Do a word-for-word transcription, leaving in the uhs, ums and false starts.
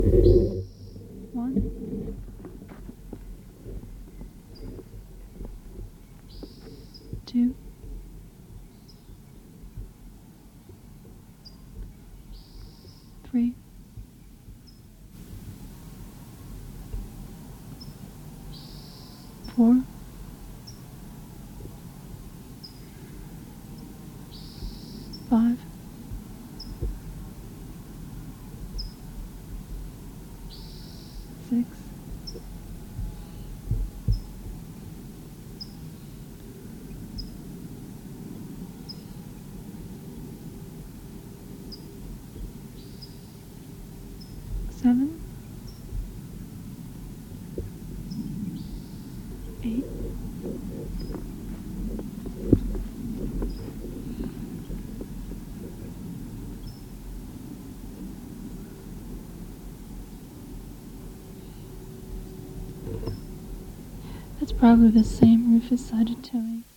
One, two, three, four, five, six, seven, eight, that's probably the same Rufus cited Towing.